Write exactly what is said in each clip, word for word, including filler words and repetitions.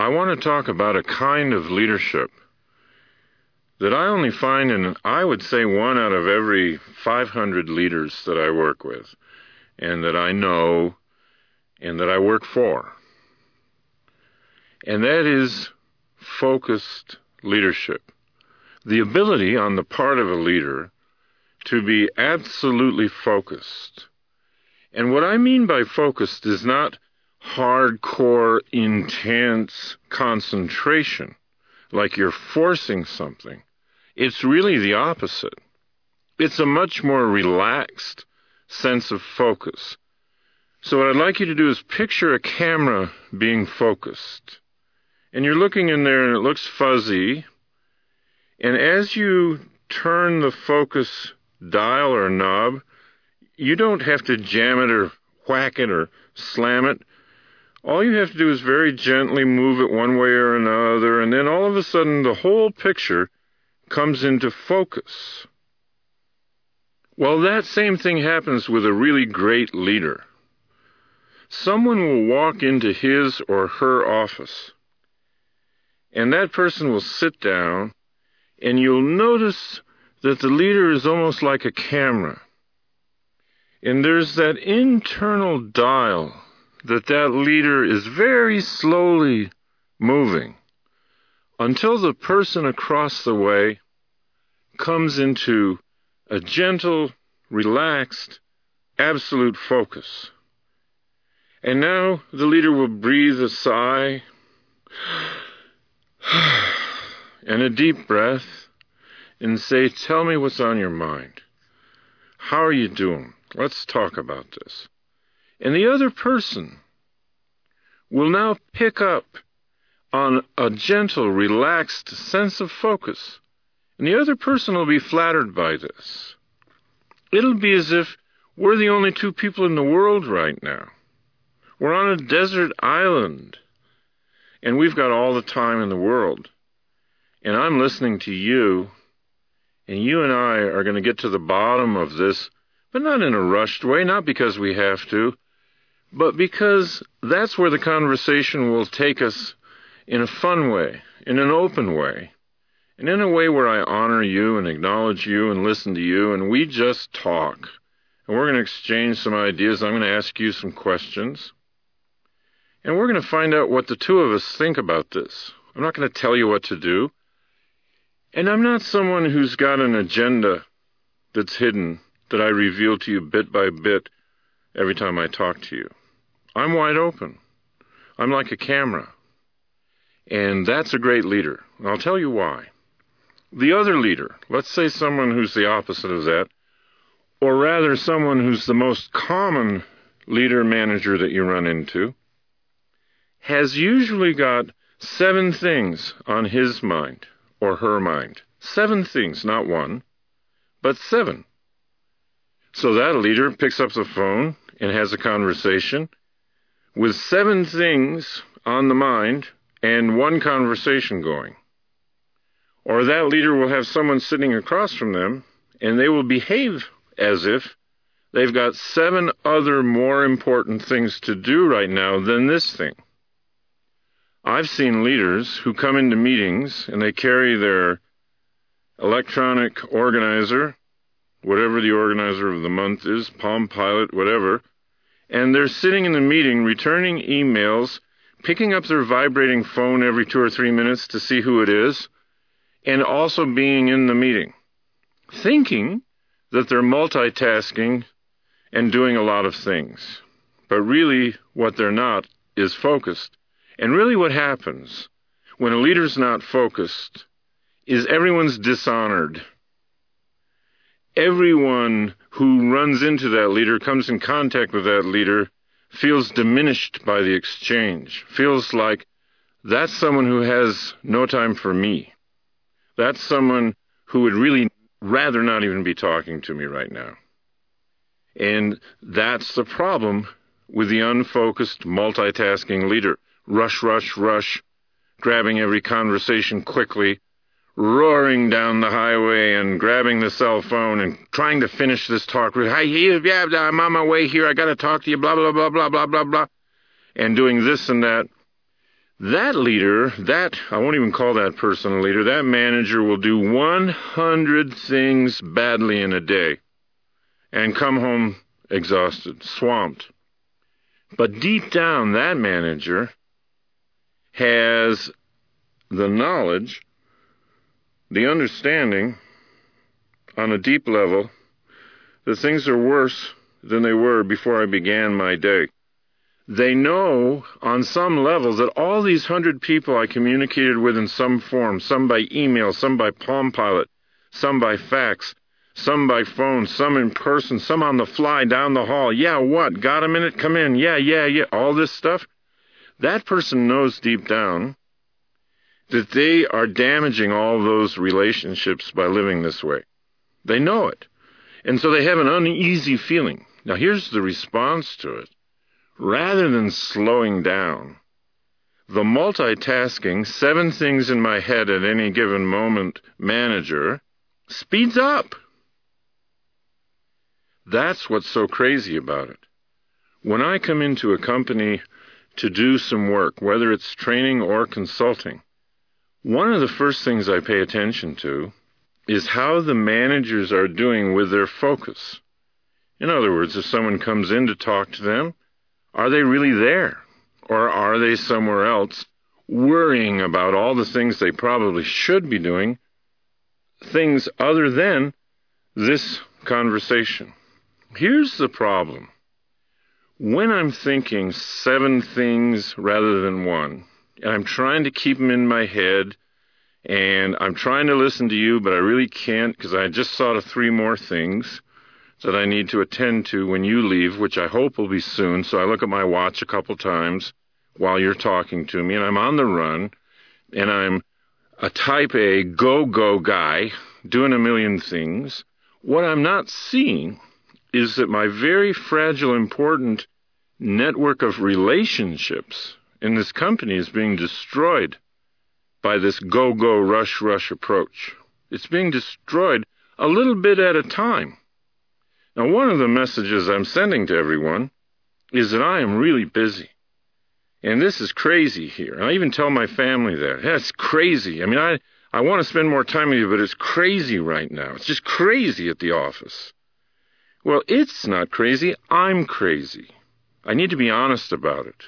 I want to talk about a kind of leadership that I only find in, I would say, one out of every five hundred leaders that I work with, and that I know, and that I work for. And that is focused leadership. The ability on the part of a leader to be absolutely focused. And what I mean by focused is not hardcore, intense concentration, like you're forcing something. It's really the opposite. It's a much more relaxed sense of focus. So what I'd like you to do is picture a camera being focused. And you're looking in there and it looks fuzzy. And as you turn the focus dial or knob, you don't have to jam it or whack it or slam it. All you have to do is very gently move it one way or another, and then all of a sudden the whole picture comes into focus. Well, that same thing happens with a really great leader. Someone will walk into his or her office, and that person will sit down, and you'll notice that the leader is almost like a camera. And there's that internal dial that that leader is very slowly moving until the person across the way comes into a gentle, relaxed, absolute focus. And now the leader will breathe a sigh and a deep breath and say, "Tell me what's on your mind. How are you doing? Let's talk about this." And the other person will now pick up on a gentle, relaxed sense of focus. And the other person will be flattered by this. It'll be as if we're the only two people in the world right now. We're on a desert island, and we've got all the time in the world. And I'm listening to you, and you and I are going to get to the bottom of this, but not in a rushed way, not because we have to, but because that's where the conversation will take us in a fun way, in an open way, and in a way where I honor you and acknowledge you and listen to you, and we just talk. And we're going to exchange some ideas. I'm going to ask you some questions. And we're going to find out what the two of us think about this. I'm not going to tell you what to do. And I'm not someone who's got an agenda that's hidden that I reveal to you bit by bit every time I talk to you. I'm wide open. I'm like a camera. And that's a great leader. And I'll tell you why. The other leader, let's say someone who's the opposite of that, or rather someone who's the most common leader manager that you run into, has usually got seven things on his mind or her mind. Seven things, not one, but seven. So that leader picks up the phone and has a conversation with seven things on the mind and one conversation going. Or that leader will have someone sitting across from them, and they will behave as if they've got seven other more important things to do right now than this thing. I've seen leaders who come into meetings and they carry their electronic organizer, whatever the organizer of the month is, Palm Pilot, whatever, and they're sitting in the meeting returning emails, picking up their vibrating phone every two or three minutes to see who it is, and also being in the meeting, thinking that they're multitasking and doing a lot of things. But really, what they're not is focused. And really what happens when a leader's not focused is everyone's dishonored. Everyone who runs into that leader, comes in contact with that leader, feels diminished by the exchange, feels like that's someone who has no time for me. That's someone who would really rather not even be talking to me right now. And that's the problem with the unfocused, multitasking leader. Rush, rush, rush, grabbing every conversation quickly, roaring down the highway and grabbing the cell phone and trying to finish this talk. Hey, yeah, I'm on my way here. I got to talk to you, blah, blah, blah, blah, blah, blah, blah, and doing this and that. That leader, that, I won't even call that person a leader, that manager will do one hundred things badly in a day and come home exhausted, swamped. But deep down, that manager has the knowledge, the understanding on a deep level that things are worse than they were before I began my day. They know on some level that all these hundred people I communicated with in some form, some by email, some by Palm Pilot, some by fax, some by phone, some in person, some on the fly down the hall. Yeah, what? Got a minute? Come in. Yeah, yeah, yeah. All this stuff. That person knows deep down that they are damaging all those relationships by living this way. They know it. And so they have an uneasy feeling. Now, here's the response to it. Rather than slowing down, the multitasking, seven things in my head at any given moment manager speeds up. That's what's so crazy about it. When I come into a company to do some work, whether it's training or consulting, one of the first things I pay attention to is how the managers are doing with their focus. In other words, if someone comes in to talk to them, are they really there? Or are they somewhere else worrying about all the things they probably should be doing, things other than this conversation? Here's the problem. When I'm thinking seven things rather than one, and I'm trying to keep them in my head, and I'm trying to listen to you, but I really can't because I just thought of three more things that I need to attend to when you leave, which I hope will be soon. So I look at my watch a couple times while you're talking to me, and I'm on the run, and I'm a type A go-go guy doing a million things. What I'm not seeing is that my very fragile, important network of relationships in this company is being destroyed by this go-go, rush-rush approach. It's being destroyed a little bit at a time. Now, one of the messages I'm sending to everyone is that I am really busy. And this is crazy here. And I even tell my family that. That's crazy. I mean, I, I want to spend more time with you, but it's crazy right now. It's just crazy at the office. Well, it's not crazy. I'm crazy. I need to be honest about it.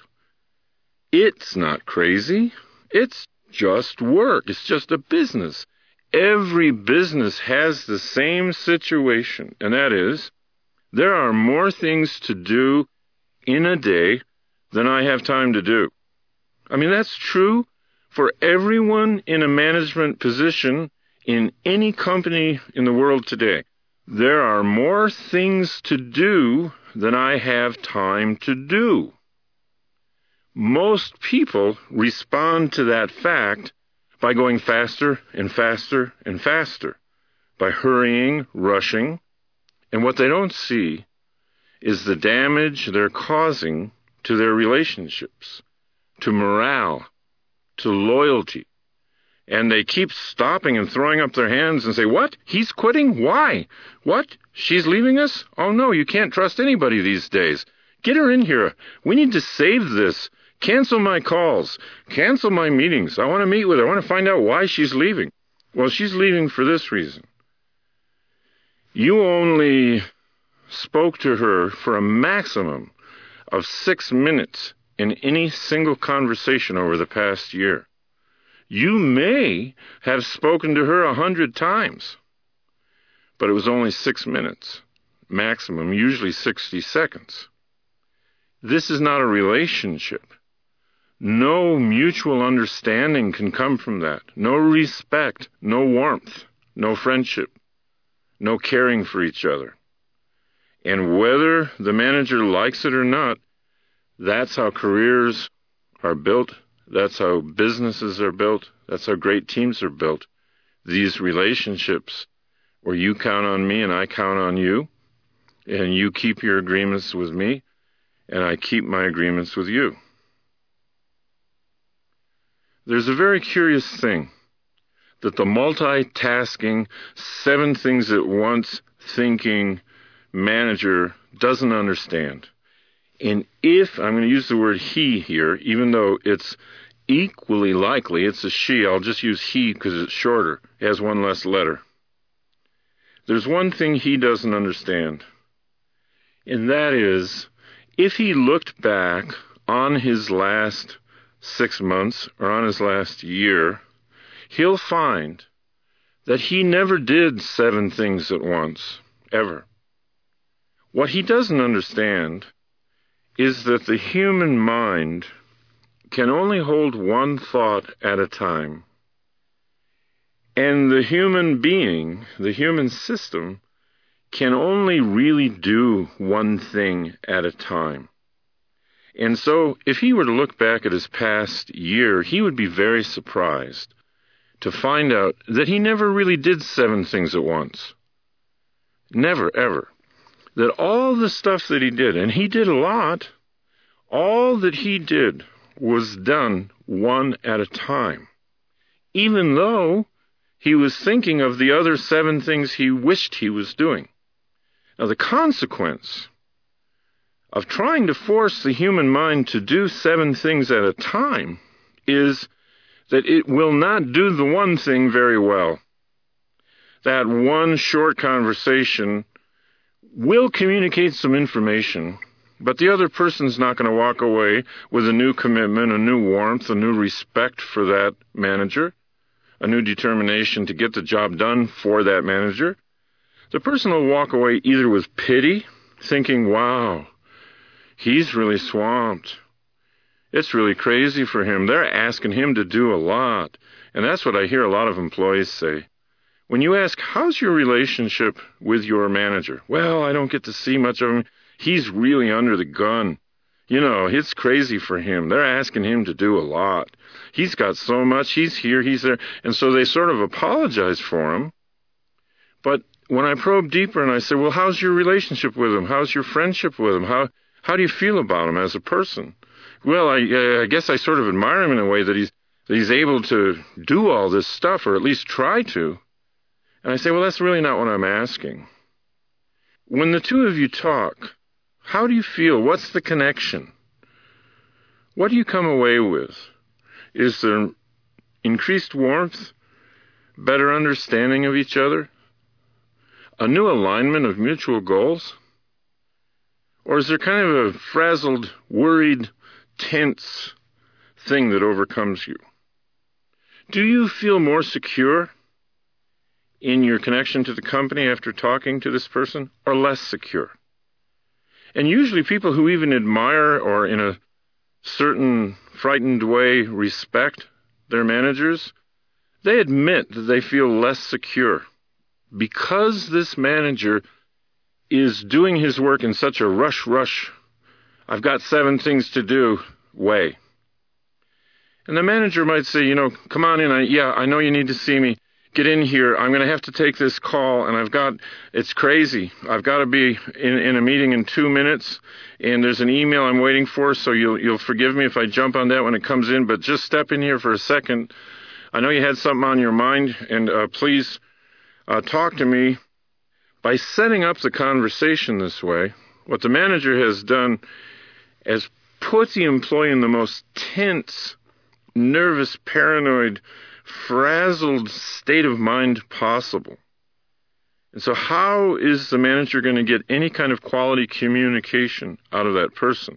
It's not crazy. It's just work. It's just a business. Every business has the same situation, and that is, there are more things to do in a day than I have time to do. I mean, that's true for everyone in a management position in any company in the world today. There are more things to do than I have time to do. Most people respond to that fact by going faster and faster and faster, by hurrying, rushing, and what they don't see is the damage they're causing to their relationships, to morale, to loyalty. And they keep stopping and throwing up their hands and say, what? He's quitting? Why? What? She's leaving us? Oh no, you can't trust anybody these days. Get her in here. We need to save this. Cancel my calls. Cancel my meetings. I want to meet with her. I want to find out why she's leaving. Well, she's leaving for this reason. You only spoke to her for a maximum of six minutes in any single conversation over the past year. You may have spoken to her a hundred times, but it was only six minutes, maximum, usually sixty seconds. This is not a relationship. No mutual understanding can come from that. No respect, no warmth, no friendship, no caring for each other. And whether the manager likes it or not, that's how careers are built. That's how businesses are built. That's how great teams are built. These relationships where you count on me and I count on you, and you keep your agreements with me, and I keep my agreements with you. There's a very curious thing that the multitasking, seven things at once thinking manager doesn't understand. And if, I'm going to use the word he here, even though it's equally likely it's a she. I'll just use he because it's shorter. It has one less letter. There's one thing he doesn't understand, and that is, if he looked back on his last six months or on his last year, he'll find that he never did seven things at once, ever. What he doesn't understand is that the human mind can only hold one thought at a time. And the human being, the human system, can only really do one thing at a time. And so, if he were to look back at his past year, he would be very surprised to find out that he never really did seven things at once. Never, ever. That all the stuff that he did, and he did a lot, all that he did was done one at a time, even though he was thinking of the other seven things he wished he was doing. Now, the consequence of trying to force the human mind to do seven things at a time is that it will not do the one thing very well. That one short conversation will communicate some information, but the other person's not going to walk away with a new commitment, a new warmth, a new respect for that manager, a new determination to get the job done for that manager. The person will walk away either with pity, thinking, wow, he's really swamped. It's really crazy for him. They're asking him to do a lot. And that's what I hear a lot of employees say. When you ask, how's your relationship with your manager? Well, I don't get to see much of him. He's really under the gun. You know, it's crazy for him. They're asking him to do a lot. He's got so much. He's here, he's there. And so they sort of apologize for him. But when I probe deeper and I say, well, how's your relationship with him? How's your friendship with him? How how do you feel about him as a person? Well, I, uh, I guess I sort of admire him in a way that he's, that he's able to do all this stuff, or at least try to. And I say, well, that's really not what I'm asking. When the two of you talk, how do you feel? What's the connection? What do you come away with? Is there increased warmth, better understanding of each other, a new alignment of mutual goals? Or is there kind of a frazzled, worried, tense thing that overcomes you? Do you feel more secure in your connection to the company after talking to this person, or less secure? And usually people who even admire or in a certain frightened way respect their managers, they admit that they feel less secure because this manager is doing his work in such a rush, rush, I've got seven things to do way. And the manager might say, you know, come on in. I, yeah, I know you need to see me. Get in here. I'm going to have to take this call, and I've got, it's crazy. I've got to be in, in a meeting in two minutes, and there's an email I'm waiting for, so you'll, you'll forgive me if I jump on that when it comes in, but just step in here for a second. I know you had something on your mind, and uh, please uh, talk to me. By setting up the conversation this way, what the manager has done is put the employee in the most tense, nervous, paranoid, frazzled state of mind possible. And so how is the manager going to get any kind of quality communication out of that person?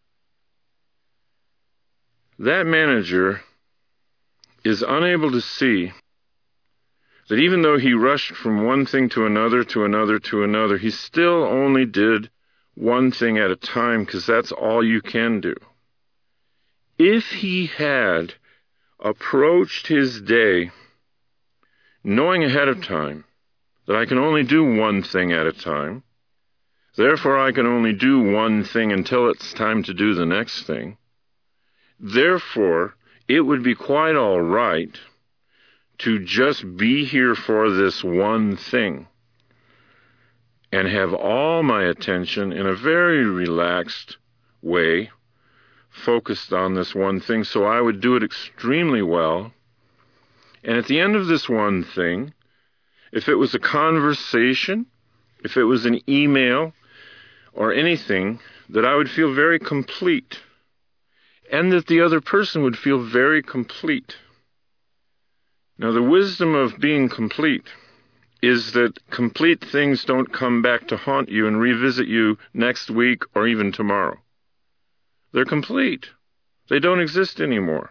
That manager is unable to see that even though he rushed from one thing to another, to another, to another, he still only did one thing at a time, because that's all you can do. If he had approached his day knowing ahead of time that I can only do one thing at a time, therefore I can only do one thing until it's time to do the next thing, therefore it would be quite all right to just be here for this one thing and have all my attention in a very relaxed way focused on this one thing, so I would do it extremely well. And at the end of this one thing, if it was a conversation, if it was an email or anything, that I would feel very complete. and that the other person would feel very complete. Now, the wisdom of being complete is that complete things don't come back to haunt you and revisit you next week or even tomorrow. They're complete. They don't exist anymore.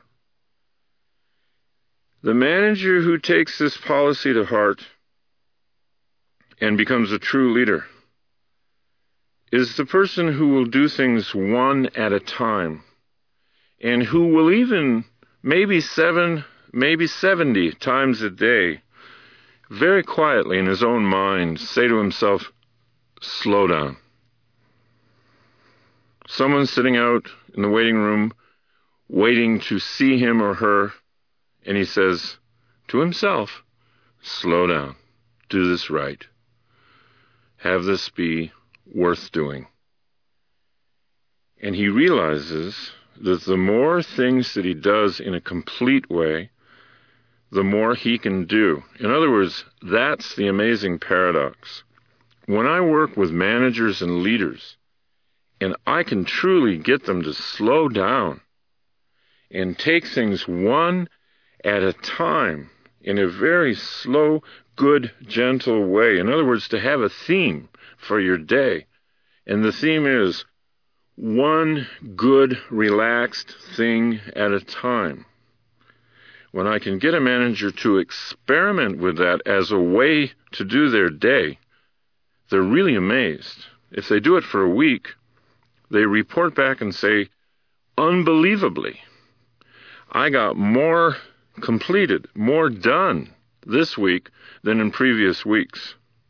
The manager who takes this policy to heart and becomes a true leader is the person who will do things one at a time, and who will even maybe seven, maybe seventy times a day, very quietly in his own mind, say to himself, slow down. Someone's sitting out in the waiting room, waiting to see him or her, and he says to himself, slow down, do this right. Have this be worth doing. And he realizes that the more things that he does in a complete way, the more he can do. In other words, that's the amazing paradox. When I work with managers and leaders, and I can truly get them to slow down and take things one at a time in a very slow, good, gentle way. In other words, to have a theme for your day. And the theme is one good, relaxed thing at a time. When I can get a manager to experiment with that as a way to do their day, they're really amazed. If they do it for a week, they report back and say, unbelievably, I got more completed, more done this week than in previous weeks.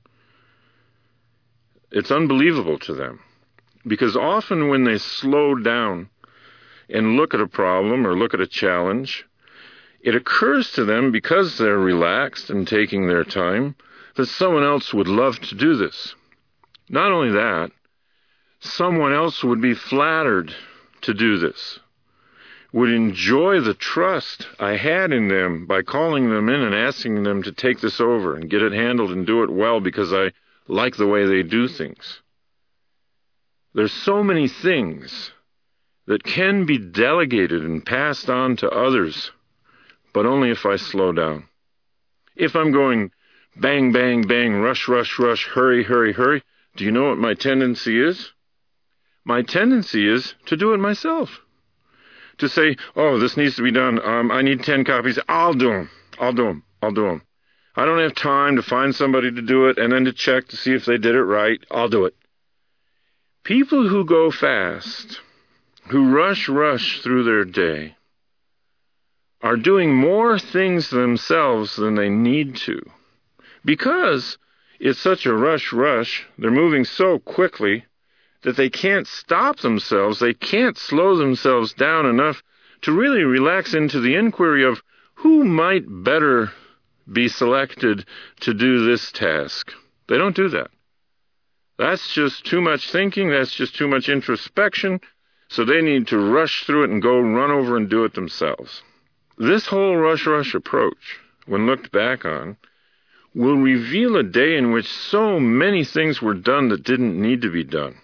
It's unbelievable to them, because often when they slow down and look at a problem or look at a challenge, it occurs to them, because they're relaxed and taking their time, that someone else would love to do this. Not only that, someone else would be flattered to do this, would enjoy the trust I had in them by calling them in and asking them to take this over and get it handled and do it well because I like the way they do things. There's so many things that can be delegated and passed on to others, but only if I slow down. If I'm going bang, bang, bang, rush, rush, rush, hurry, hurry, hurry, do you know what my tendency is? My tendency is to do it myself. To say, oh, this needs to be done. Um, I need ten copies. I'll do them. I'll do them. I'll do them. I don't have time to find somebody to do it and then to check to see if they did it right. I'll do it. People who go fast, who rush, rush through their day, are doing more things themselves than they need to. Because it's such a rush, rush, they're moving so quickly that they can't stop themselves, they can't slow themselves down enough to really relax into the inquiry of who might better be selected to do this task. They don't do that. That's just too much thinking, that's just too much introspection, so they need to rush through it and go run over and do it themselves. This whole rush-rush approach, when looked back on, will reveal a day in which so many things were done that didn't need to be done.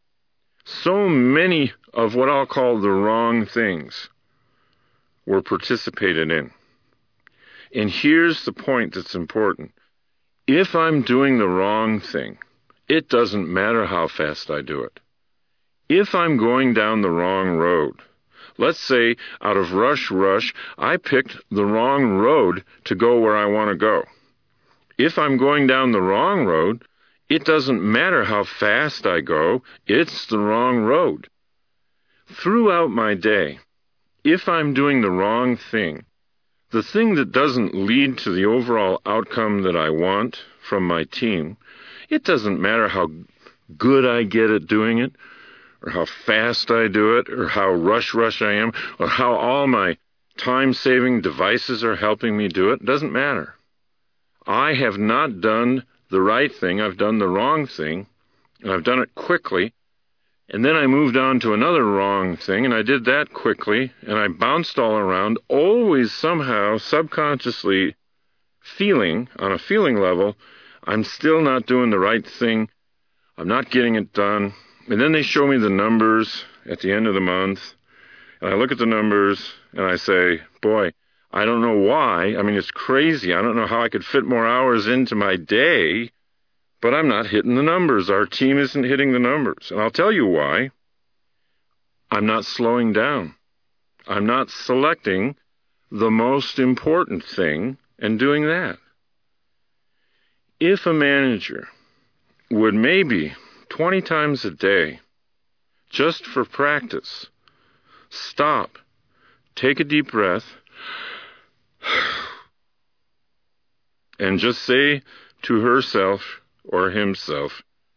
So many of what I'll call the wrong things were participated in. And here's the point that's important. If I'm doing the wrong thing, it doesn't matter how fast I do it. If I'm going down the wrong road, let's say out of rush, rush, I picked the wrong road to go where I want to go. If I'm going down the wrong road, it doesn't matter how fast I go, it's the wrong road. Throughout my day, if I'm doing the wrong thing, the thing that doesn't lead to the overall outcome that I want from my team, it doesn't matter how good I get at doing it, or how fast I do it, or how rush-rush I am, or how all my time-saving devices are helping me do it. It doesn't matter. I have not done the right thing, I've done the wrong thing, and I've done it quickly, and then I moved on to another wrong thing, and I did that quickly, and I bounced all around, always somehow subconsciously feeling, on a feeling level, I'm still not doing the right thing, I'm not getting it done, and then they show me the numbers at the end of the month, And I look at the numbers and I say, boy, I don't know why. I mean, it's crazy. I don't know how I could fit more hours into my day, but I'm not hitting the numbers. Our team isn't hitting the numbers. And I'll tell you why. I'm not slowing down. I'm not selecting the most important thing and doing that. If a manager would maybe twenty times a day, just for practice, stop, take a deep breath, and just say to herself or himself,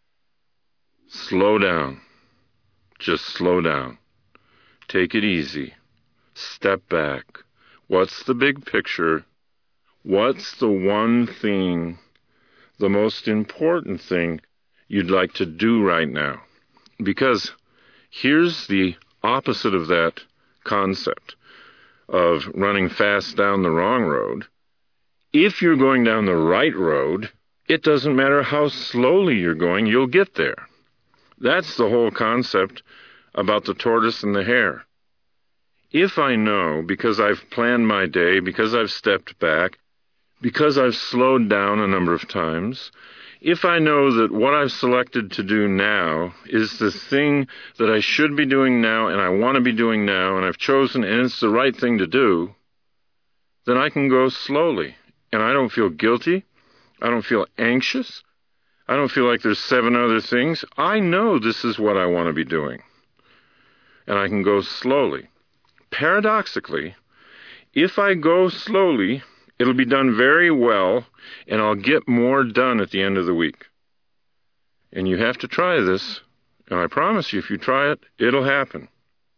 slow down, just slow down, take it easy, step back. What's the big picture? What's the one thing, the most important thing you'd like to do right now? Because here's the opposite of that concept of running fast down the wrong road. If you're going down the right road, it doesn't matter how slowly you're going, you'll get there. That's the whole concept about the tortoise and the hare. If I know, because I've planned my day, because I've stepped back, because I've slowed down a number of times, if I know that what I've selected to do now is the thing that I should be doing now and I want to be doing now and I've chosen and it's the right thing to do, then I can go slowly. And I don't feel guilty. I don't feel anxious. I don't feel like there's seven other things. I know this is what I want to be doing. And I can go slowly. Paradoxically, if I go slowly, it'll be done very well, and I'll get more done at the end of the week. And you have to try this, and I promise you, if you try it, it'll happen.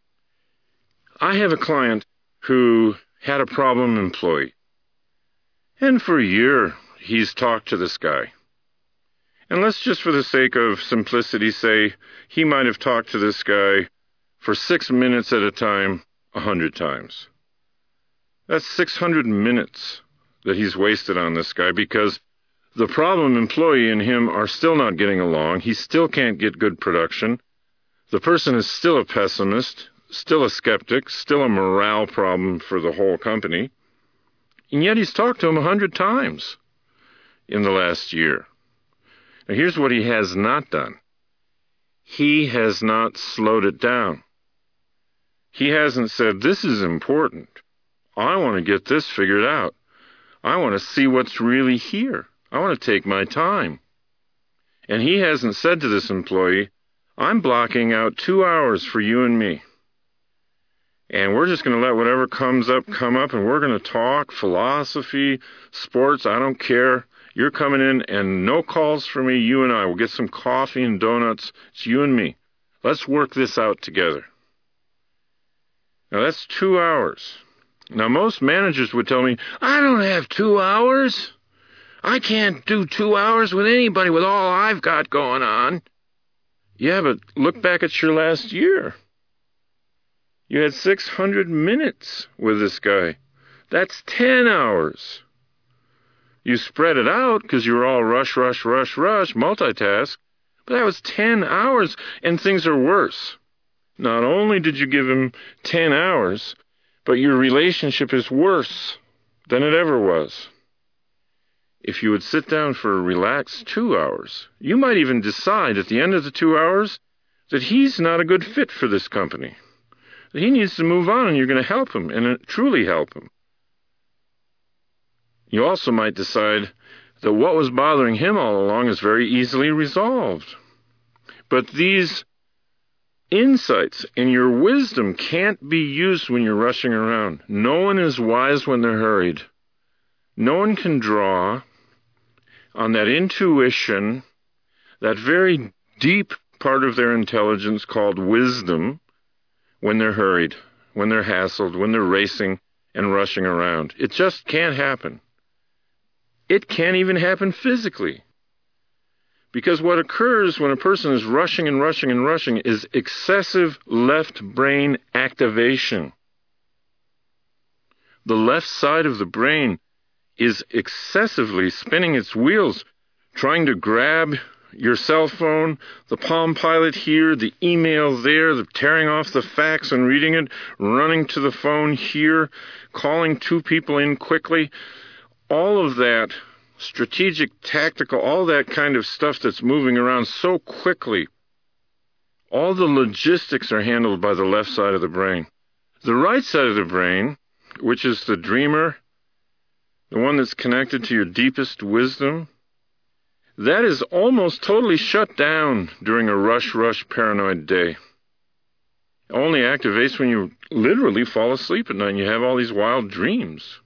I have a client who had a problem employee, and for a year, he's talked to this guy. And let's just for the sake of simplicity say he might have talked to this guy for six minutes at a time, a hundred times. That's six hundred minutes that he's wasted on this guy because the problem employee and him are still not getting along. He still can't get good production. The person is still a pessimist, still a skeptic, still a morale problem for the whole company. And yet he's talked to him a hundred times in the last year. Now here's what he has not done. He has not slowed it down. He hasn't said, this is important. I want to get this figured out. I want to see what's really here. I want to take my time. And he hasn't said to this employee, I'm blocking out two hours for you and me. And we're just going to let whatever comes up come up, and we're going to talk philosophy, sports, I don't care. You're coming in, and no calls for me. You and I will get some coffee and donuts. It's you and me. Let's work this out together. Now, that's two hours. Now, most managers would tell me, I don't have two hours. I can't do two hours with anybody with all I've got going on. Yeah, but look back at your last year. You had six hundred minutes with this guy. That's ten hours. You spread it out because you were all rush, rush, rush, rush, multitask. But that was ten hours, and things are worse. Not only did you give him ten hours, but your relationship is worse than it ever was. If you would sit down for a relaxed two hours, you might even decide at the end of the two hours that he's not a good fit for this company. That he needs to move on, and you're going to help him, and truly help him. You also might decide that what was bothering him all along is very easily resolved. But these insights and your wisdom can't be used when you're rushing around. No one is wise when they're hurried. No one can draw on that intuition, that very deep part of their intelligence called wisdom, when they're hurried, when they're hassled, when they're racing and rushing around. It just can't happen. It can't even happen physically. Because what occurs when a person is rushing and rushing and rushing is excessive left brain activation. The left side of the brain is excessively spinning its wheels, trying to grab your cell phone, the Palm Pilot here, the email there, the tearing off the fax and reading it, running to the phone here, calling two people in quickly, all of that strategic, tactical, all that kind of stuff that's moving around so quickly, all the logistics are handled by the left side of the brain. The right side of the brain, which is the dreamer, the one that's connected to your deepest wisdom, that is almost totally shut down during a rush-rush paranoid day. It only activates when you literally fall asleep at night and you have all these wild dreams.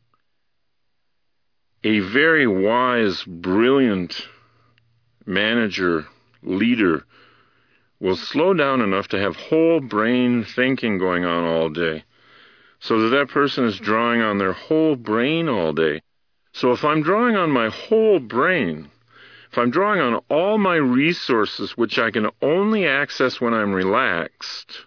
A very wise, brilliant manager, leader, will slow down enough to have whole brain thinking going on all day, so that that person is drawing on their whole brain all day. So if I'm drawing on my whole brain, if I'm drawing on all my resources, which I can only access when I'm relaxed,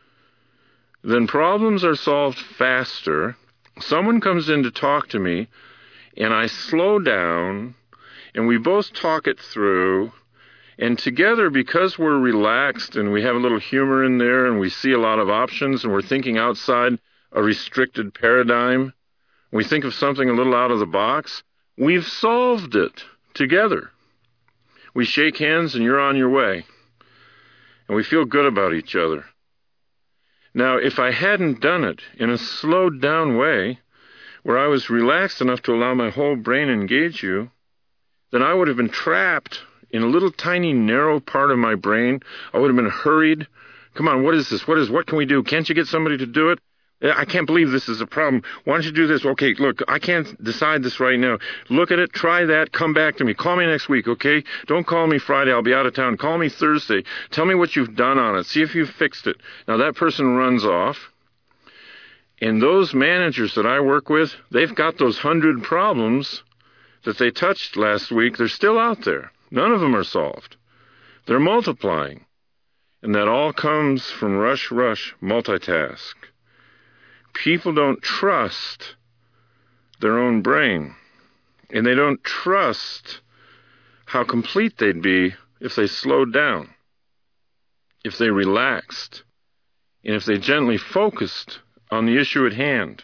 then problems are solved faster. Someone comes in to talk to me, and I slow down, and we both talk it through, and together, because we're relaxed and we have a little humor in there and we see a lot of options and we're thinking outside a restricted paradigm, we think of something a little out of the box, we've solved it together. We shake hands and you're on your way. And we feel good about each other. Now, if I hadn't done it in a slowed down way, where I was relaxed enough to allow my whole brain to engage you, then I would have been trapped in a little tiny narrow part of my brain. I would have been hurried. Come on, what is this? What is, what can we do? Can't you get somebody to do it? I can't believe this is a problem. Why don't you do this? Okay, look, I can't decide this right now. Look at it, try that, come back to me. Call me next week, okay? Don't call me Friday, I'll be out of town. Call me Thursday. Tell me what you've done on it. See if you've fixed it. Now that person runs off. And those managers that I work with, they've got those hundred problems that they touched last week. They're still out there. None of them are solved. They're multiplying. And that all comes from rush, rush, multitask. People don't trust their own brain. And they don't trust how complete they'd be if they slowed down, if they relaxed, and if they gently focused on the issue at hand.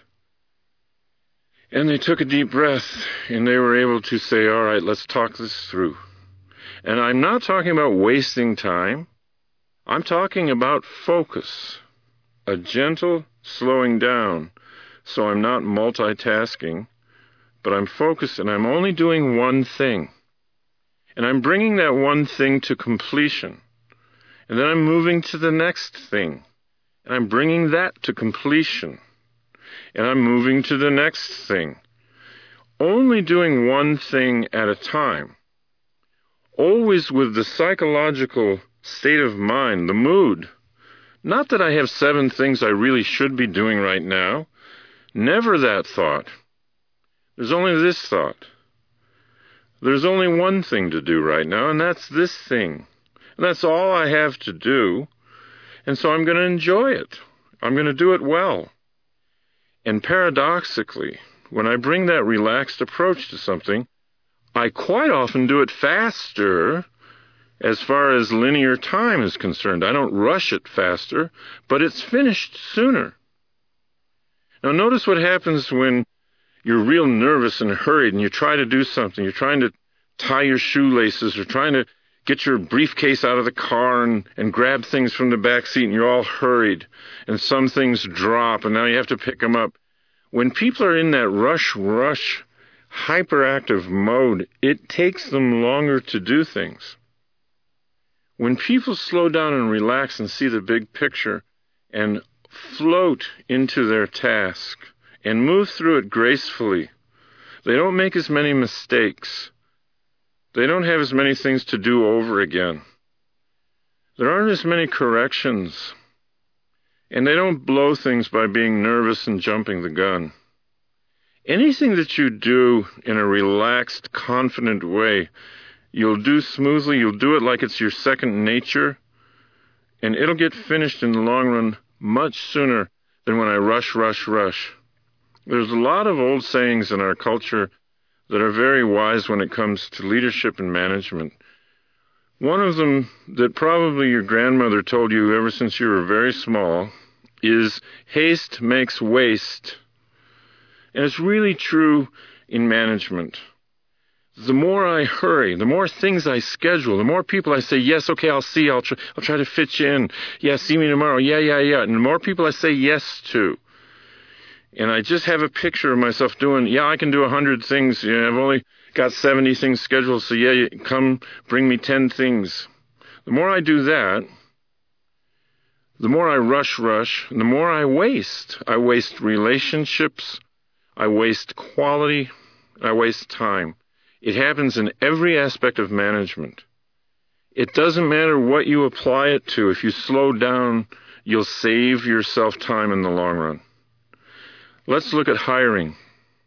And they took a deep breath, and they were able to say, all right, let's talk this through. And I'm not talking about wasting time. I'm talking about focus, a gentle slowing down, so I'm not multitasking, but I'm focused and I'm only doing one thing. And I'm bringing that one thing to completion. And then I'm moving to the next thing. And I'm bringing that to completion. And I'm moving to the next thing. Only doing one thing at a time. Always with the psychological state of mind, the mood. Not that I have seven things I really should be doing right now. Never that thought. There's only this thought. There's only one thing to do right now, and that's this thing. And that's all I have to do. And so I'm going to enjoy it. I'm going to do it well. And paradoxically, when I bring that relaxed approach to something, I quite often do it faster as far as linear time is concerned. I don't rush it faster, but it's finished sooner. Now notice what happens when you're real nervous and hurried and you try to do something. You're trying to tie your shoelaces or trying to get your briefcase out of the car and, and grab things from the back seat, and you're all hurried, and some things drop, and now you have to pick them up. When people are in that rush, rush, hyperactive mode, it takes them longer to do things. When people slow down and relax and see the big picture and float into their task and move through it gracefully, they don't make as many mistakes. They don't have as many things to do over again. There aren't as many corrections. And they don't blow things by being nervous and jumping the gun. Anything that you do in a relaxed, confident way, you'll do smoothly, you'll do it like it's your second nature, and it'll get finished in the long run much sooner than when I rush, rush, rush. There's a lot of old sayings in our culture that are very wise when it comes to leadership and management. One of them that probably your grandmother told you ever since you were very small is haste makes waste. And it's really true in management. The more I hurry, the more things I schedule, the more people I say, yes, okay, I'll see, I'll try, I'll try to fit you in. Yeah, see me tomorrow. Yeah, yeah, yeah. And the more people I say yes to, and I just have a picture of myself doing, yeah, I can do a hundred things. Yeah, I've only got seventy things scheduled, so yeah, you come bring me ten things. The more I do that, the more I rush, rush, and the more I waste. I waste relationships. I waste quality. I waste time. It happens in every aspect of management. It doesn't matter what you apply it to. If you slow down, you'll save yourself time in the long run. Let's look at hiring.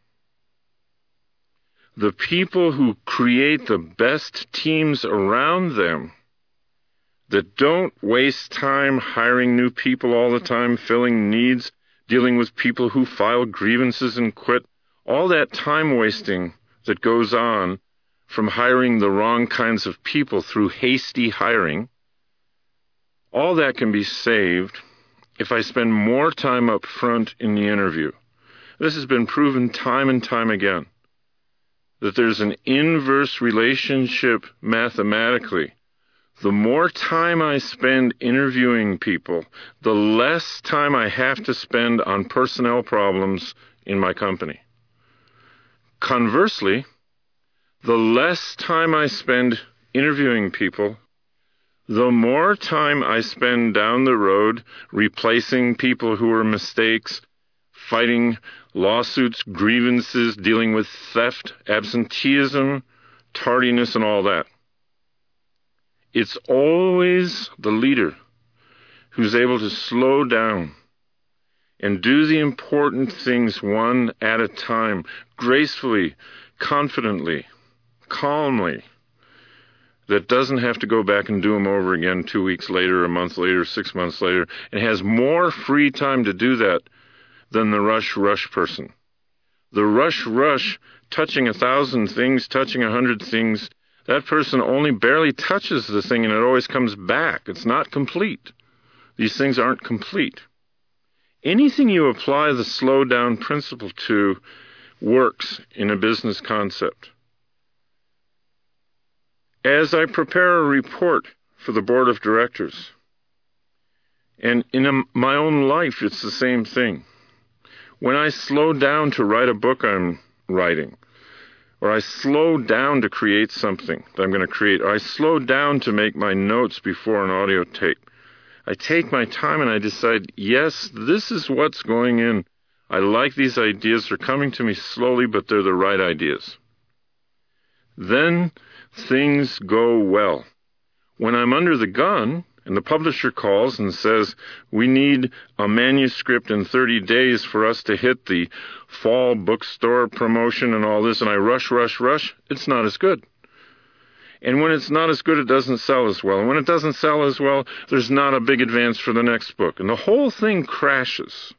The people who create the best teams around them that don't waste time hiring new people all the time, filling needs, dealing with people who file grievances and quit, all that time wasting that goes on from hiring the wrong kinds of people through hasty hiring, all that can be saved if I spend more time up front in the interview. This has been proven time and time again, that there's an inverse relationship mathematically. The more time I spend interviewing people, the less time I have to spend on personnel problems in my company. Conversely, the less time I spend interviewing people, the more time I spend down the road replacing people who are mistakes, fighting lawsuits, grievances, dealing with theft, absenteeism, tardiness, and all that. It's always the leader who's able to slow down and do the important things one at a time, gracefully, confidently, calmly, that doesn't have to go back and do them over again two weeks later, a month later, six months later, and has more free time to do that than the rush-rush person. The rush-rush, touching a thousand things, touching a hundred things, that person only barely touches the thing and it always comes back. It's not complete. These things aren't complete. Anything you apply the slow-down principle to works in a business concept. As I prepare a report for the board of directors, and in a, my own life, it's the same thing. When I slow down to write a book I'm writing, or I slow down to create something that I'm going to create, or I slow down to make my notes before an audio tape, I take my time and I decide, yes, this is what's going in. I like these ideas. They're coming to me slowly, but they're the right ideas. Then things go well. When I'm under the gun and the publisher calls and says, we need a manuscript in thirty days for us to hit the fall bookstore promotion and all this, and I rush, rush, rush, it's not as good. And when it's not as good, it doesn't sell as well. And when it doesn't sell as well, there's not a big advance for the next book. And the whole thing crashes.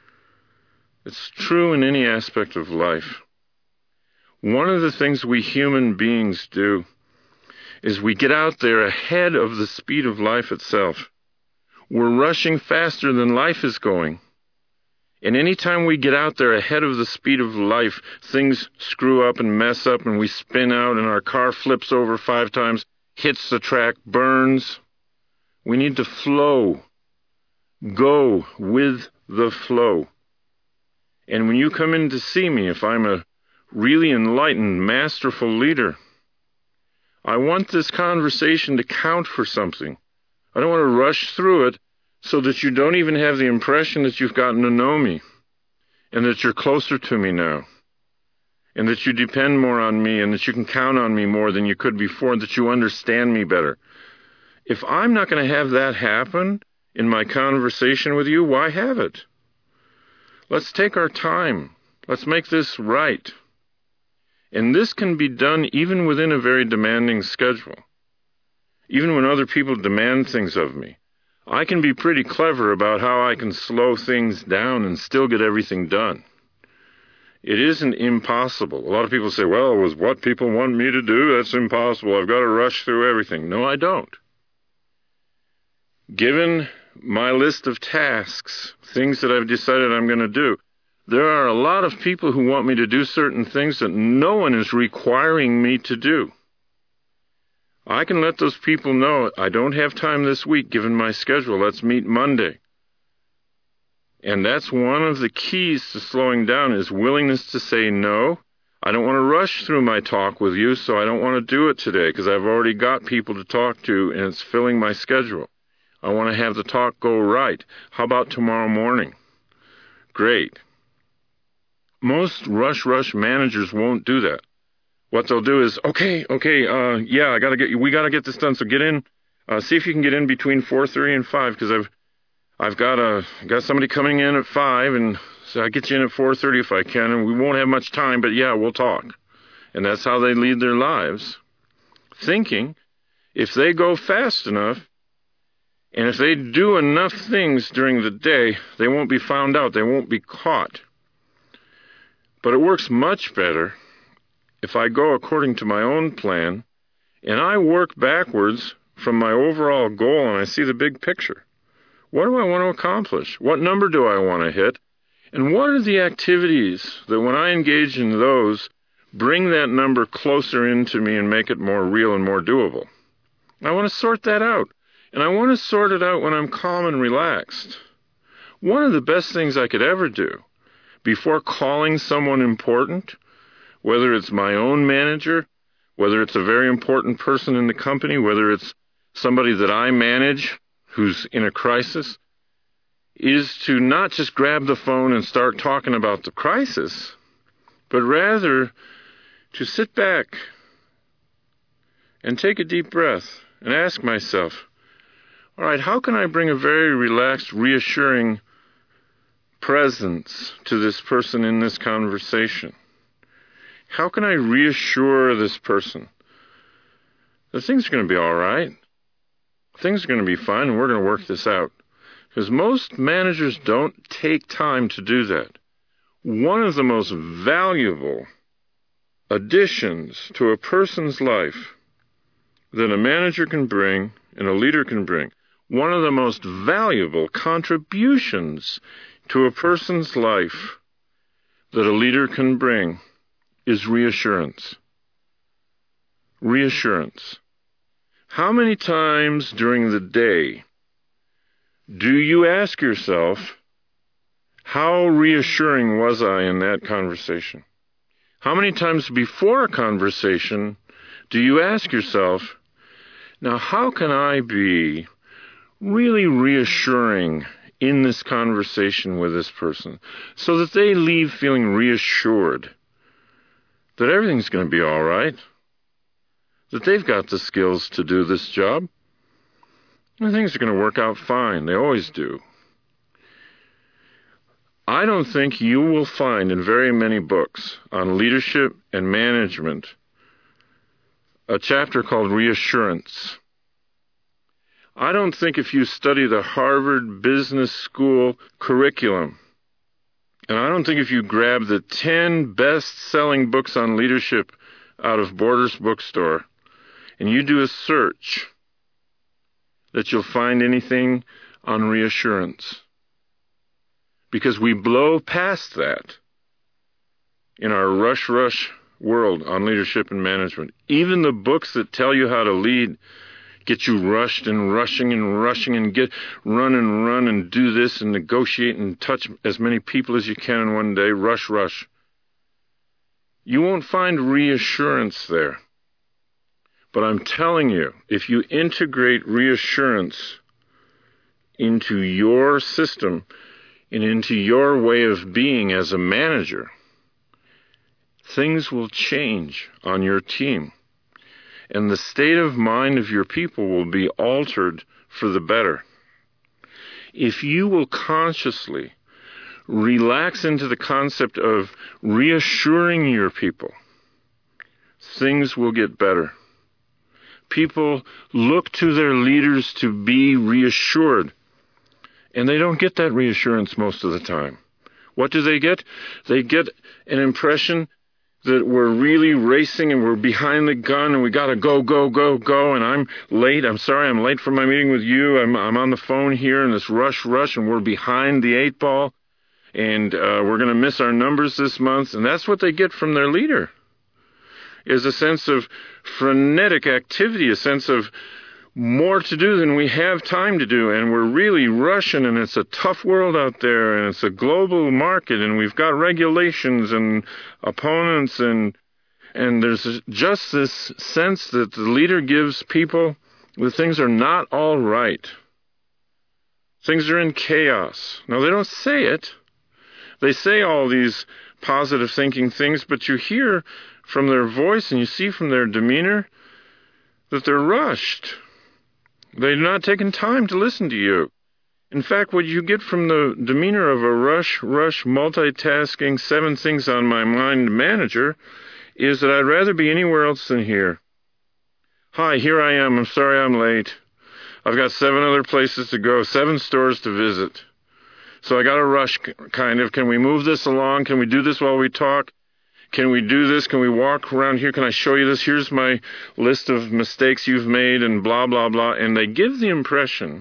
It's true in any aspect of life. One of the things we human beings do is we get out there ahead of the speed of life itself. We're rushing faster than life is going. And anytime we get out there ahead of the speed of life, things screw up and mess up and we spin out and our car flips over five times, hits the track, burns. We need to flow. Go with the flow. And when you come in to see me, if I'm a really enlightened, masterful leader, I want this conversation to count for something. I don't want to rush through it so that you don't even have the impression that you've gotten to know me and that you're closer to me now and that you depend more on me and that you can count on me more than you could before and that you understand me better. If I'm not going to have that happen in my conversation with you, why have it? Let's take our time. Let's make this right. And this can be done even within a very demanding schedule. Even when other people demand things of me, I can be pretty clever about how I can slow things down and still get everything done. It isn't impossible. A lot of people say, well, it was what people want me to do. That's impossible. I've got to rush through everything. No, I don't. Given my list of tasks, things that I've decided I'm going to do, there are a lot of people who want me to do certain things that no one is requiring me to do. I can let those people know I don't have time this week given my schedule. Let's meet Monday. And that's one of the keys to slowing down is willingness to say no. I don't want to rush through my talk with you, so I don't want to do it today because I've already got people to talk to and it's filling my schedule. I want to have the talk go right. How about tomorrow morning? Great. Most rush rush managers won't do that. What they'll do is, okay, okay, uh, yeah, I gotta get we gotta get this done. So get in, uh, see if you can get in between four thirty and five, because I've I've got a got somebody coming in at five, and so I get you in at four thirty if I can, and we won't have much time, but yeah, we'll talk. And that's how they lead their lives, thinking if they go fast enough, and if they do enough things during the day, they won't be found out, they won't be caught. But it works much better if I go according to my own plan, and I work backwards from my overall goal, and I see the big picture. What do I want to accomplish? What number do I want to hit? And what are the activities that when I engage in those, bring that number closer into me and make it more real and more doable? I want to sort that out. And I want to sort it out when I'm calm and relaxed. One of the best things I could ever do before calling someone important, whether it's my own manager, whether it's a very important person in the company, whether it's somebody that I manage who's in a crisis, is to not just grab the phone and start talking about the crisis, but rather to sit back and take a deep breath and ask myself, all right, how can I bring a very relaxed, reassuring presence to this person in this conversation? How can I reassure this person that things are going to be all right? Things are going to be fine, and we're going to work this out. Because most managers don't take time to do that. One of the most valuable additions to a person's life that a manager can bring and a leader can bring, one of the most valuable contributions to a person's life that a leader can bring is reassurance. Reassurance. How many times during the day do you ask yourself, how reassuring was I in that conversation? How many times before a conversation do you ask yourself, now how can I be really reassuring in this conversation with this person so that they leave feeling reassured that everything's going to be all right, that they've got the skills to do this job, and things are going to work out fine. They always do. I don't think you will find in very many books on leadership and management a chapter called Reassurance. I don't think if you study the Harvard Business School curriculum, and I don't think if you grab the ten best-selling books on leadership out of Borders Bookstore, and you do a search, that you'll find anything on reassurance. Because we blow past that in our rush-rush world on leadership and management. Even the books that tell you how to lead get you rushed and rushing and rushing and get run and run and do this and negotiate and touch as many people as you can in one day. Rush, rush. You won't find reassurance there. But I'm telling you, if you integrate reassurance into your system and into your way of being as a manager, things will change on your team. And the state of mind of your people will be altered for the better. If you will consciously relax into the concept of reassuring your people, things will get better. People look to their leaders to be reassured, and they don't get that reassurance most of the time. What do they get? They get an impression that we're really racing and we're behind the gun and we got to go, go, go, go, and I'm late. I'm sorry, I'm late for my meeting with you. I'm, I'm on the phone here in this rush, rush, and we're behind the eight ball, and uh, we're going to miss our numbers this month. And that's what they get from their leader, is a sense of frenetic activity, a sense of more to do than we have time to do, and we're really rushing, and it's a tough world out there, and it's a global market, and we've got regulations and opponents, and and there's just this sense that the leader gives people that things are not all right. Things are in chaos. Now, they don't say it. They say all these positive thinking things, but you hear from their voice and you see from their demeanor that they're rushed. They're not taking time to listen to you. In fact, what you get from the demeanor of a rush, rush, multitasking, seven things on my mind manager is that I'd rather be anywhere else than here. Hi, here I am. I'm sorry I'm late. I've got seven other places to go, seven stores to visit. So I got to rush, kind of. Can we move this along? Can we do this while we talk? Can we do this? Can we walk around here? Can I show you this? Here's my list of mistakes you've made and blah, blah, blah. And they give the impression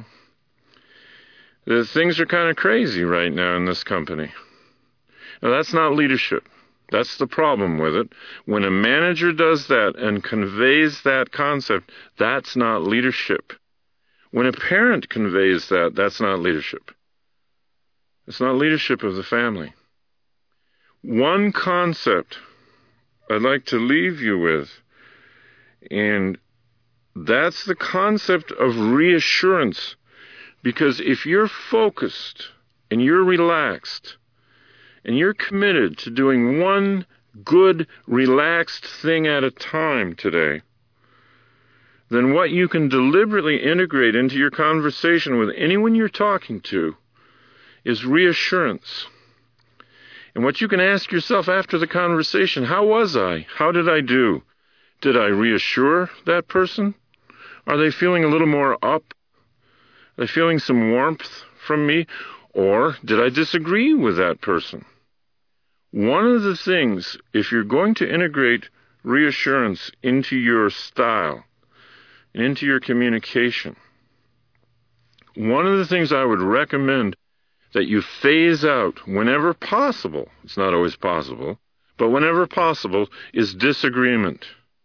that things are kind of crazy right now in this company. Now, that's not leadership. That's the problem with it. When a manager does that and conveys that concept, that's not leadership. When a parent conveys that, that's not leadership. It's not leadership of the family. One concept I'd like to leave you with, and that's the concept of reassurance. Because if you're focused and you're relaxed and you're committed to doing one good, relaxed thing at a time today, then what you can deliberately integrate into your conversation with anyone you're talking to is reassurance. And what you can ask yourself after the conversation, how was I? How did I do? Did I reassure that person? Are they feeling a little more up? Are they feeling some warmth from me? Or did I disagree with that person? One of the things, if you're going to integrate reassurance into your style, into your communication, one of the things I would recommend that you phase out whenever possible, it's not always possible, but whenever possible, is disagreement.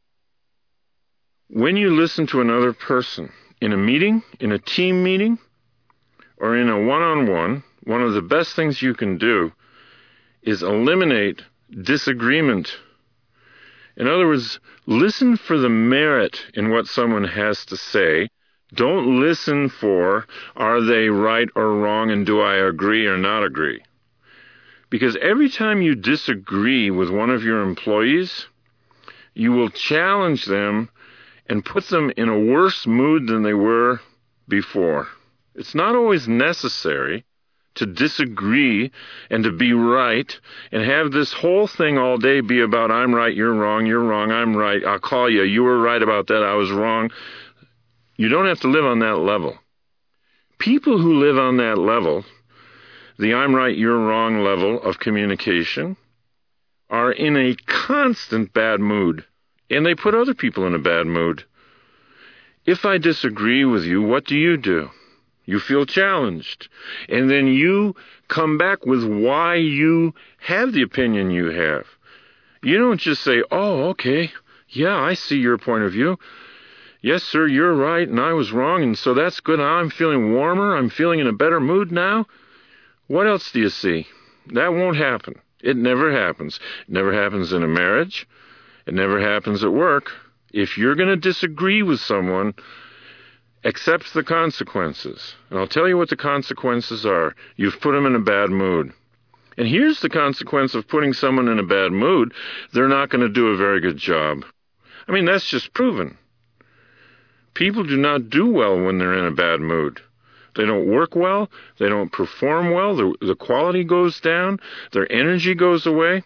When you listen to another person in a meeting, in a team meeting, or in a one-on-one, one of the best things you can do is eliminate disagreement. In other words, listen for the merit in what someone has to say. Don't listen for, are they right or wrong, and do I agree or not agree? Because every time you disagree with one of your employees, you will challenge them and put them in a worse mood than they were before. It's not always necessary to disagree and to be right and have this whole thing all day be about I'm right, you're wrong, you're wrong, I'm right, I'll call you, you were right about that, I was wrong. You don't have to live on that level. People who live on that level, the I'm right, you're wrong level of communication, are in a constant bad mood, and they put other people in a bad mood. If I disagree with you, what do you do? You feel challenged, and then you come back with why you have the opinion you have. You don't just say, oh, okay, yeah, I see your point of view. Yes, sir, you're right, and I was wrong, and so that's good. I'm feeling warmer. I'm feeling in a better mood now. What else do you see? That won't happen. It never happens. It never happens in a marriage. It never happens at work. If you're going to disagree with someone, accept the consequences. And I'll tell you what the consequences are. You've put them in a bad mood. And here's the consequence of putting someone in a bad mood. They're not going to do a very good job. I mean, that's just proven. People do not do well when they're in a bad mood. They don't work well. They don't perform well. The, the quality goes down. Their energy goes away.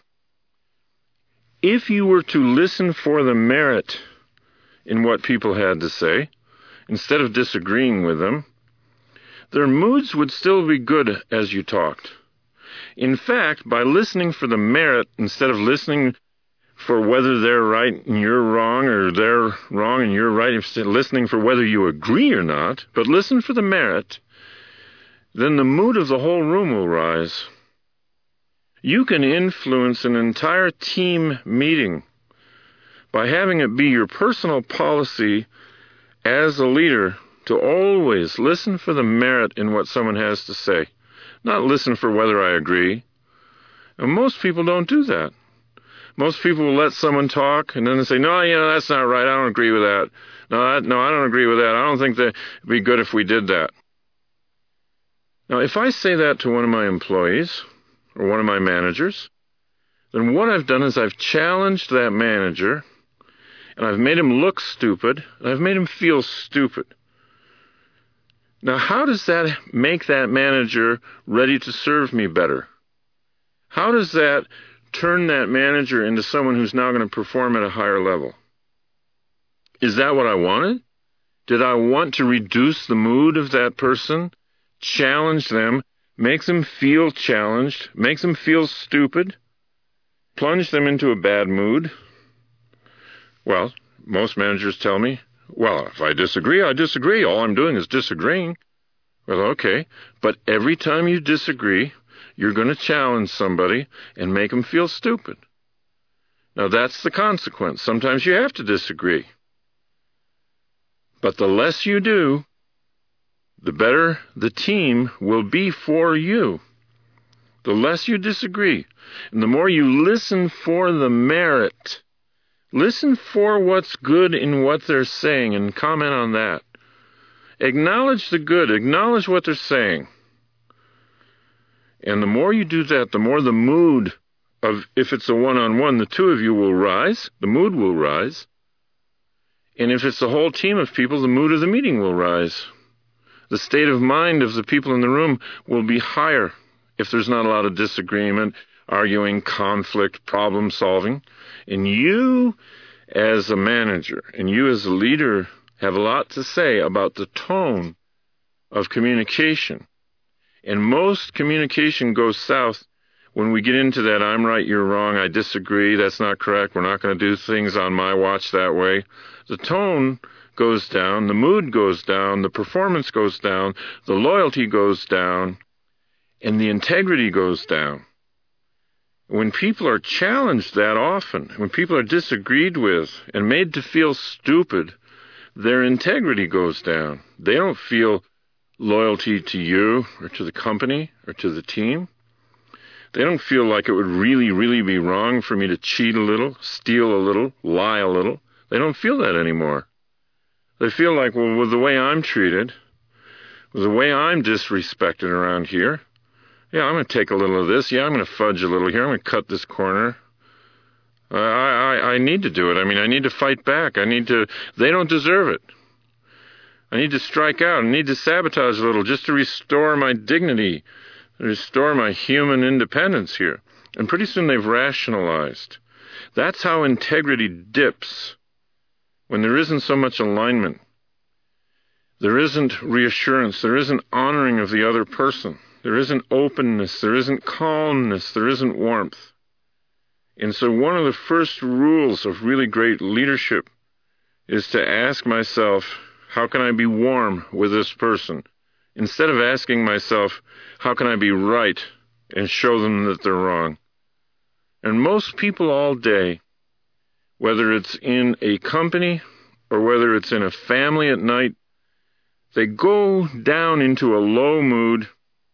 If you were to listen for the merit in what people had to say, instead of disagreeing with them, their moods would still be good as you talked. In fact, by listening for the merit instead of listening for whether they're right and you're wrong, or they're wrong and you're right, instead of listening for whether you agree or not, but listen for the merit, then the mood of the whole room will rise. You can influence an entire team meeting by having it be your personal policy as a leader to always listen for the merit in what someone has to say, not listen for whether I agree. And most people don't do that. Most people will let someone talk, and then they say, no, you know, that's not right. I don't agree with that. No, I, no, I don't agree with that. I don't think that it'd be good if we did that. Now, if I say that to one of my employees or one of my managers, then what I've done is I've challenged that manager, and I've made him look stupid, and I've made him feel stupid. Now, how does that make that manager ready to serve me better? How does that turn that manager into someone who's now going to perform at a higher level? Is that what I wanted? Did I want to reduce the mood of that person, challenge them, make them feel challenged, make them feel stupid, plunge them into a bad mood? Well, most managers tell me, well, if I disagree, I disagree. All I'm doing is disagreeing. Well, okay, but every time you disagree, you're going to challenge somebody and make them feel stupid. Now, that's the consequence. Sometimes you have to disagree. But the less you do, the better the team will be for you. The less you disagree, and the more you listen for the merit. Listen for what's good in what they're saying and comment on that. Acknowledge the good. Acknowledge what they're saying. And the more you do that, the more the mood of, if it's a one-on-one, the two of you will rise, the mood will rise. And if it's a whole team of people, the mood of the meeting will rise. The state of mind of the people in the room will be higher if there's not a lot of disagreement, arguing, conflict, problem solving. And you, as a manager, and you as a leader, have a lot to say about the tone of communication. And most communication goes south when we get into that, I'm right, you're wrong, I disagree, that's not correct, we're not going to do things on my watch that way. The tone goes down, the mood goes down, the performance goes down, the loyalty goes down, and the integrity goes down. When people are challenged that often, when people are disagreed with and made to feel stupid, their integrity goes down. They don't feel loyalty to you or to the company or to the team. They don't feel like it would really, really be wrong for me to cheat a little, steal a little, lie a little. They don't feel that anymore. They feel like, well, with the way I'm treated, with the way I'm disrespected around here, yeah, I'm going to take a little of this. Yeah, I'm going to fudge a little here. I'm going to cut this corner. I, I, I need to do it. I mean, I need to fight back. I need to, they don't deserve it. I need to strike out. I need to sabotage a little just to restore my dignity, restore my human independence here. And pretty soon they've rationalized. That's how integrity dips. When there isn't so much alignment, there isn't reassurance, there isn't honoring of the other person, there isn't openness, there isn't calmness, there isn't warmth. And so one of the first rules of really great leadership is to ask myself, how can I be warm with this person? Instead of asking myself, how can I be right and show them that they're wrong? And most people all day, whether it's in a company or whether it's in a family at night, they go down into a low mood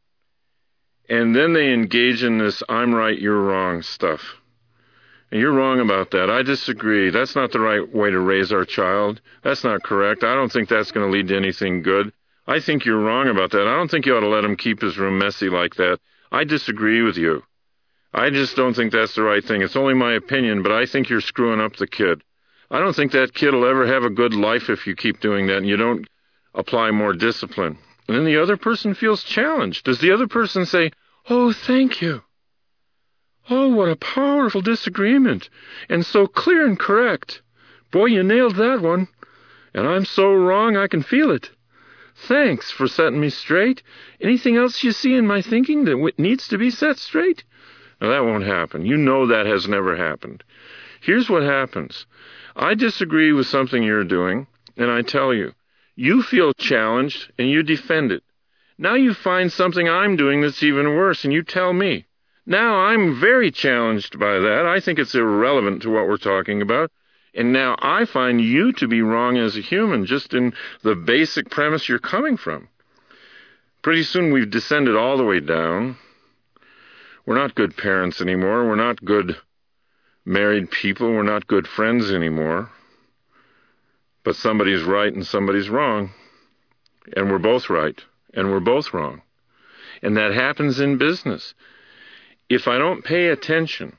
and then they engage in this I'm right, you're wrong stuff. And you're wrong about that. I disagree. That's not the right way to raise our child. That's not correct. I don't think that's going to lead to anything good. I think you're wrong about that. I don't think you ought to let him keep his room messy like that. I disagree with you. I just don't think that's the right thing. It's only my opinion, but I think you're screwing up the kid. I don't think that kid will ever have a good life if you keep doing that and you don't apply more discipline. And then the other person feels challenged. Does the other person say, oh, thank you? Oh, what a powerful disagreement, and so clear and correct. Boy, you nailed that one, and I'm so wrong I can feel it. Thanks for setting me straight. Anything else you see in my thinking that needs to be set straight? Now, that won't happen. You know that has never happened. Here's what happens. I disagree with something you're doing, and I tell you. You feel challenged, and you defend it. Now you find something I'm doing that's even worse, and you tell me. Now I'm very challenged by that. I think it's irrelevant to what we're talking about. And now I find you to be wrong as a human, just in the basic premise you're coming from. Pretty soon we've descended all the way down. We're not good parents anymore. We're not good married people. We're not good friends anymore. But somebody's right and somebody's wrong. And we're both right. And we're both wrong. And that happens in business. If I don't pay attention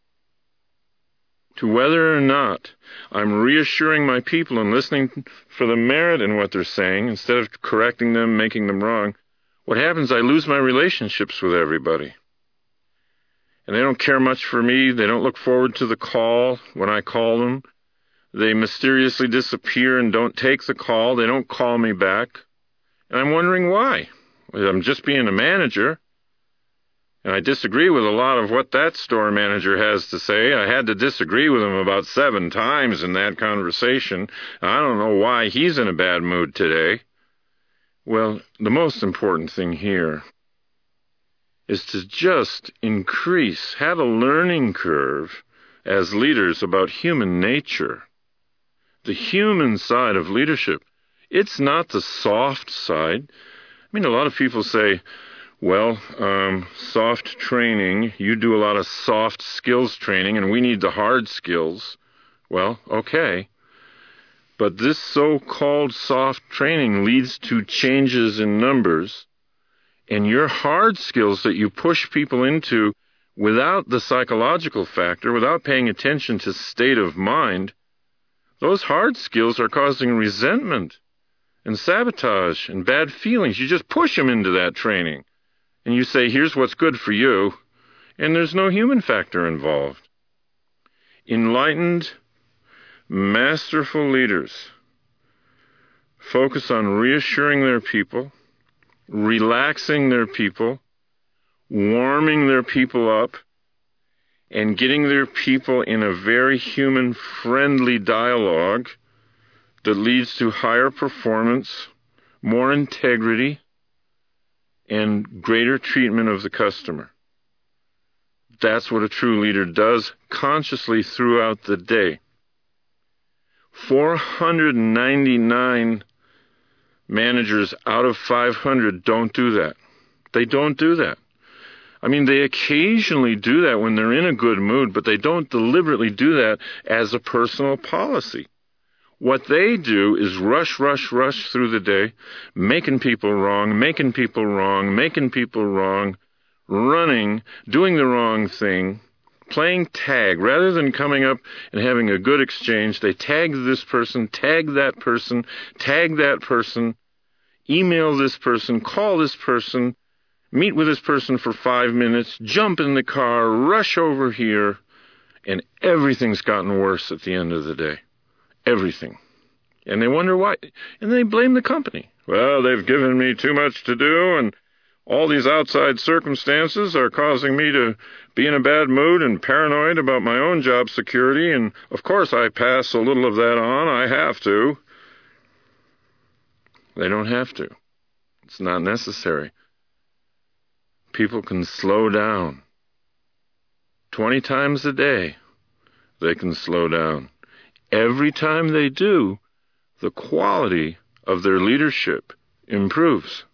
to whether or not I'm reassuring my people and listening for the merit in what they're saying instead of correcting them, making them wrong, what happens, I lose my relationships with everybody. And they don't care much for me. They don't look forward to the call when I call them. They mysteriously disappear and don't take the call. They don't call me back. And I'm wondering why. I'm just being a manager. And I disagree with a lot of what that store manager has to say. I had to disagree with him about seven times in that conversation. I don't know why he's in a bad mood today. Well, the most important thing here is to just increase, have a learning curve as leaders about human nature. The human side of leadership. It's not the soft side. I mean, a lot of people say, well, um, soft training, you do a lot of soft skills training, and we need the hard skills. Well, okay. But this so-called soft training leads to changes in numbers, and your hard skills that you push people into without the psychological factor, without paying attention to state of mind, those hard skills are causing resentment and sabotage and bad feelings. You just push them into that training. And you say, here's what's good for you, and there's no human factor involved. Enlightened, masterful leaders focus on reassuring their people, relaxing their people, warming their people up, and getting their people in a very human-friendly dialogue that leads to higher performance, more integrity, and greater treatment of the customer. That's what a true leader does consciously throughout the day. four hundred ninety-nine managers out of five hundred don't do that. They don't do that. I mean, they occasionally do that when they're in a good mood, but they don't deliberately do that as a personal policy. What they do is rush, rush, rush through the day, making people wrong, making people wrong, making people wrong, running, doing the wrong thing, playing tag. Rather than coming up and having a good exchange, they tag this person, tag that person, tag that person, email this person, call this person, meet with this person for five minutes, jump in the car, rush over here, and everything's gotten worse at the end of the day. Everything. And they wonder why. And they blame the company. Well, they've given me too much to do, and all these outside circumstances are causing me to be in a bad mood and paranoid about my own job security, and of course I pass a little of that on. I have to. They don't have to. It's not necessary. People can slow down. Twenty times a day, they can slow down. Every time they do, the quality of their leadership improves.